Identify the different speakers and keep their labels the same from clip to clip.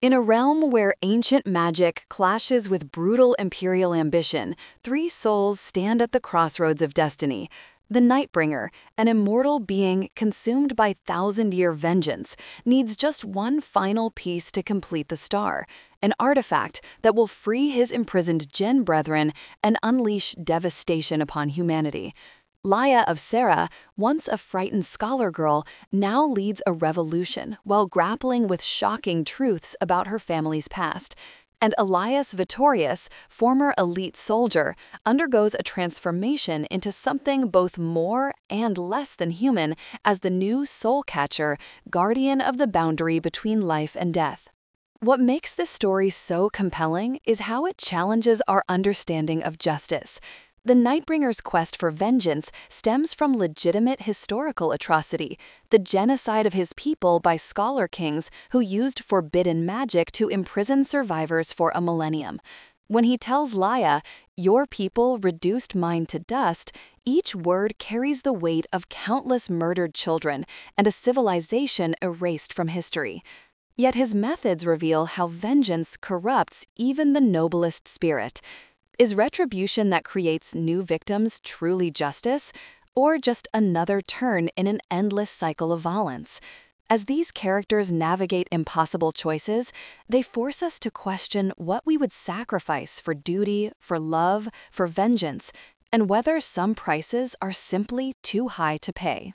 Speaker 1: In a realm where ancient magic clashes with brutal imperial ambition, three souls stand at the crossroads of destiny. The Nightbringer, an immortal being consumed by thousand-year vengeance, needs just one final piece to complete the star, an artifact that will free his imprisoned Djinn brethren and unleash devastation upon humanity. Laia of Serra, once a frightened scholar girl, now leads a revolution while grappling with shocking truths about her family's past. And Elias Vittorius, former elite soldier, undergoes a transformation into something both more and less than human as the new soul catcher, guardian of the boundary between life and death. What makes this story so compelling is how it challenges our understanding of justice. The Nightbringer's quest for vengeance stems from legitimate historical atrocity, the genocide of his people by scholar kings who used forbidden magic to imprison survivors for a millennium. When he tells Laia, "Your people reduced mine to dust," each word carries the weight of countless murdered children and a civilization erased from history. Yet his methods reveal how vengeance corrupts even the noblest spirit. Is retribution that creates new victims truly justice, or just another turn in an endless cycle of violence? As these characters navigate impossible choices, they force us to question what we would sacrifice for duty, for love, for vengeance, and whether some prices are simply too high to pay.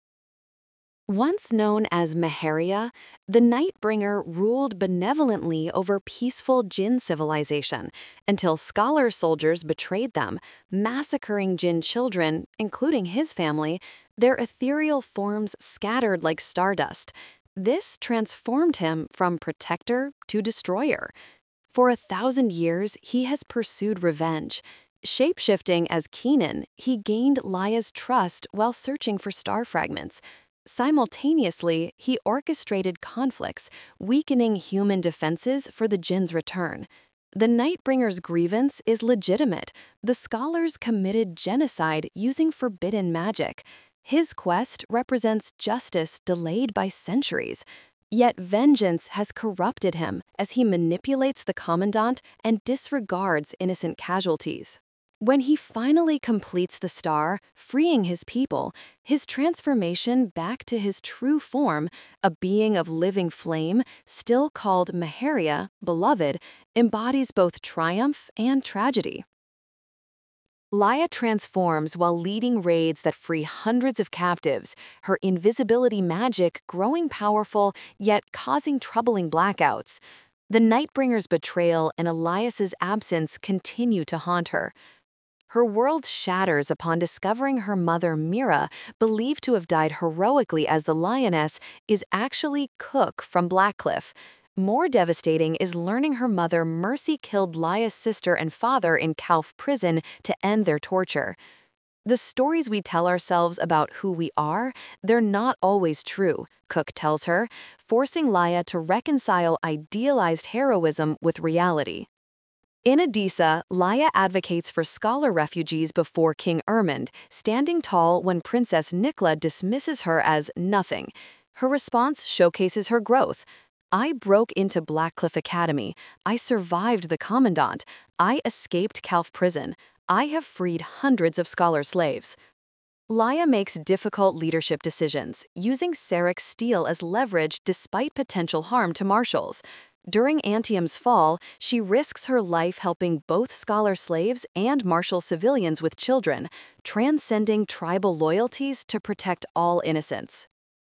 Speaker 1: Once known as Meheria, the Nightbringer ruled benevolently over peaceful Djinn civilization until scholar soldiers betrayed them, massacring Djinn children, including his family, their ethereal forms scattered like stardust. This transformed him from protector to destroyer. For 1,000 years, he has pursued revenge. Shape-shifting as Keenan, he gained Laia's trust while searching for star fragments. Simultaneously, he orchestrated conflicts, weakening human defenses for the Djinn's return. The Nightbringer's grievance is legitimate. The scholars committed genocide using forbidden magic. His quest represents justice delayed by centuries. Yet vengeance has corrupted him as he manipulates the Commandant and disregards innocent casualties. When he finally completes the star, freeing his people, his transformation back to his true form, a being of living flame, still called Meheria, beloved, embodies both triumph and tragedy. Laia transforms while leading raids that free hundreds of captives, her invisibility magic growing powerful yet causing troubling blackouts. The Nightbringer's betrayal and Elias's absence continue to haunt her. Her world shatters upon discovering her mother Mira, believed to have died heroically as the lioness, is actually Cook from Blackcliff. More devastating is learning her mother Mercy killed Laia's sister and father in Calf prison to end their torture. The stories we tell ourselves about who we are, they're not always true, Cook tells her, forcing Laia to reconcile idealized heroism with reality. In Edessa, Laia advocates for scholar refugees before King Ermund, standing tall when Princess Nikla dismisses her as nothing. Her response showcases her growth. "I broke into Blackcliff Academy. I survived the Commandant. I escaped Calf prison. I have freed hundreds of scholar slaves." Laia makes difficult leadership decisions, using Sarek's steel as leverage despite potential harm to marshals. During Antium's fall, she risks her life helping both scholar slaves and martial civilians with children, transcending tribal loyalties to protect all innocents.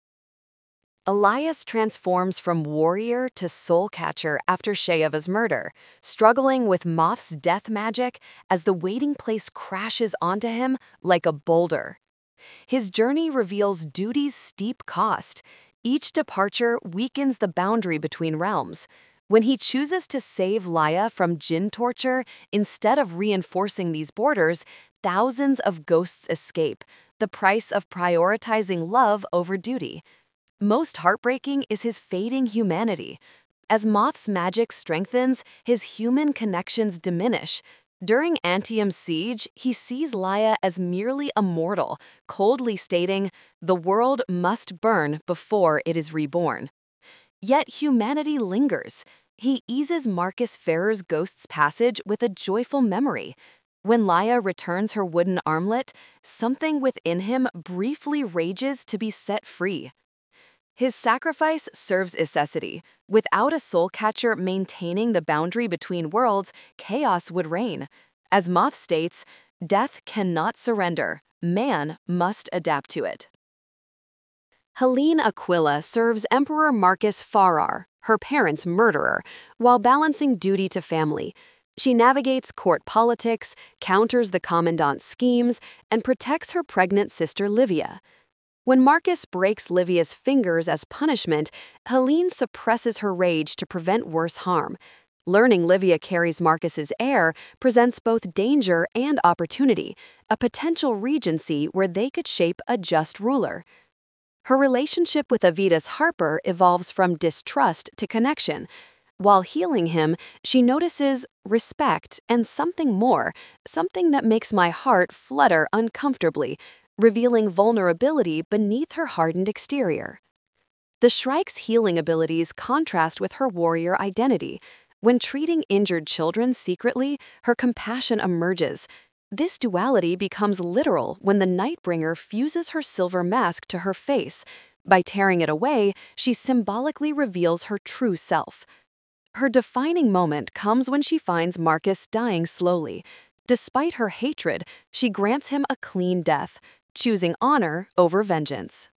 Speaker 1: Elias transforms from warrior to soul catcher after Sheeva's murder, struggling with Moth's death magic as the waiting place crashes onto him like a boulder. His journey reveals duty's steep cost. Each departure weakens the boundary between realms. When he chooses to save Laia from Djinn torture, instead of reinforcing these borders, thousands of ghosts escape, the price of prioritizing love over duty. Most heartbreaking is his fading humanity. As Moth's magic strengthens, his human connections diminish. During Antium's siege, he sees Laia as merely a mortal, coldly stating, "The world must burn before it is reborn." Yet humanity lingers. He eases Marcus Farrer's ghost's passage with a joyful memory. When Laia returns her wooden armlet, something within him briefly rages to be set free. His sacrifice serves necessity. Without a soul catcher maintaining the boundary between worlds, chaos would reign. As Moth states, death cannot surrender. Man must adapt to it. Helene Aquila serves Emperor Marcus Farrar, her parents' murderer, while balancing duty to family. She navigates court politics, counters the commandant's schemes, and protects her pregnant sister Livia. When Marcus breaks Livia's fingers as punishment, Helene suppresses her rage to prevent worse harm. Learning Livia carries Marcus's heir presents both danger and opportunity, a potential regency where they could shape a just ruler. Her relationship with Avitus Harper evolves from distrust to connection. While healing him, she notices respect and something more, something that makes my heart flutter uncomfortably, revealing vulnerability beneath her hardened exterior. The Shrike's healing abilities contrast with her warrior identity. When treating injured children secretly, her compassion emerges. This duality becomes literal when the Nightbringer fuses her silver mask to her face. By tearing it away, she symbolically reveals her true self. Her defining moment comes when she finds Marcus dying slowly. Despite her hatred, she grants him a clean death, choosing honor over vengeance.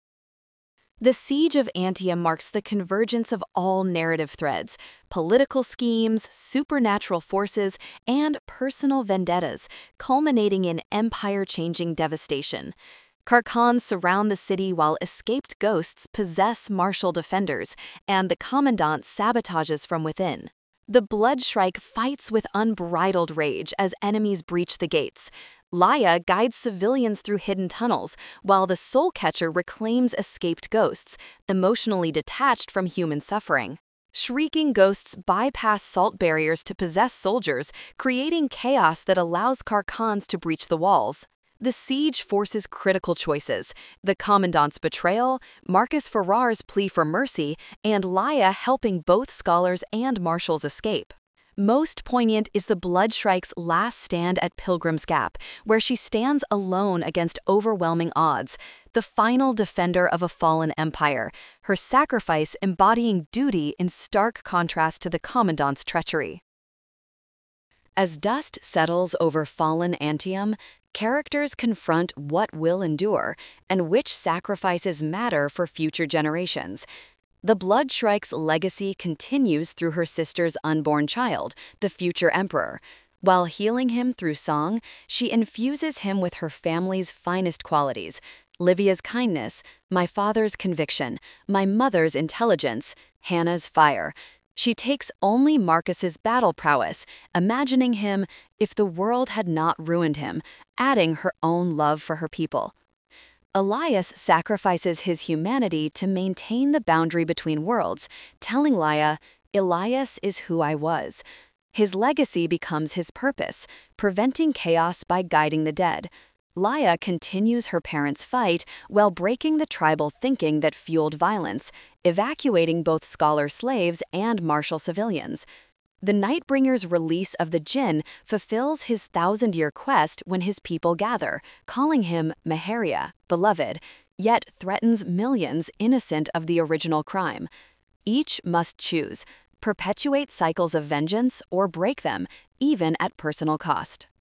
Speaker 1: The Siege of Antium marks the convergence of all narrative threads, political schemes, supernatural forces, and personal vendettas, culminating in empire-changing devastation. Carcons surround the city while escaped ghosts possess martial defenders, and the Commandant sabotages from within. The Blood Shrike fights with unbridled rage as enemies breach the gates. Laia guides civilians through hidden tunnels, while the Soul Catcher reclaims escaped ghosts, emotionally detached from human suffering. Shrieking ghosts bypass salt barriers to possess soldiers, creating chaos that allows Carcons to breach the walls. The siege forces critical choices: the Commandant's betrayal, Marcus Farrar's plea for mercy, and Laia helping both scholars and marshals escape. Most poignant is the Blood Shrike's last stand at Pilgrim's Gap, where she stands alone against overwhelming odds, the final defender of a fallen empire, her sacrifice embodying duty in stark contrast to the Commandant's treachery. As dust settles over fallen Antium, characters confront what will endure and which sacrifices matter for future generations. The Blood Shrike's legacy continues through her sister's unborn child, the future emperor. While healing him through song, she infuses him with her family's finest qualities: Livia's kindness, my father's conviction, my mother's intelligence, Hannah's fire. She takes only Marcus's battle prowess, imagining him if the world had not ruined him, adding her own love for her people. Elias sacrifices his humanity to maintain the boundary between worlds, telling Laia, "Elias is who I was." His legacy becomes his purpose, preventing chaos by guiding the dead. Laia continues her parents' fight while breaking the tribal thinking that fueled violence, evacuating both scholar slaves and martial civilians. The Nightbringer's release of the Jinn fulfills his thousand-year quest when his people gather, calling him Meharia, beloved, yet threatens millions innocent of the original crime. Each must choose: perpetuate cycles of vengeance or break them, even at personal cost.